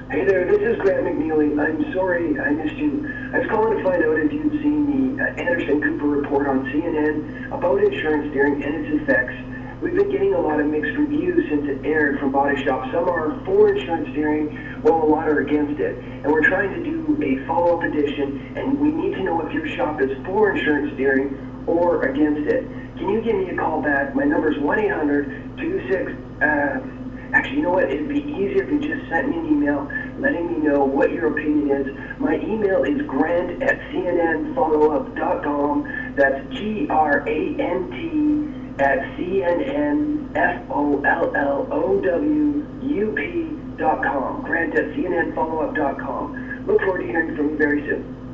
Hey there, this is Grant McNeely. I'm sorry I missed you. I was calling to find out if you'd seen the Anderson Cooper report on CNN about insurance steering and its effects. We've been getting a lot of mixed reviews since it aired from body shops. Some are for insurance steering, while a lot are against it. And we're trying to do a follow-up edition, and we need to know if your shop is for insurance steering or against it. Can you give me a call back? My number is 1-800-26... Actually, you know what? It'd be easier if you just sent me an email letting me know what your opinion is. My email is grant@cnnfollowup.com. That's grant@cnnfollowup.com. Grant@cnnfollowup.com. Look forward to hearing from you very soon.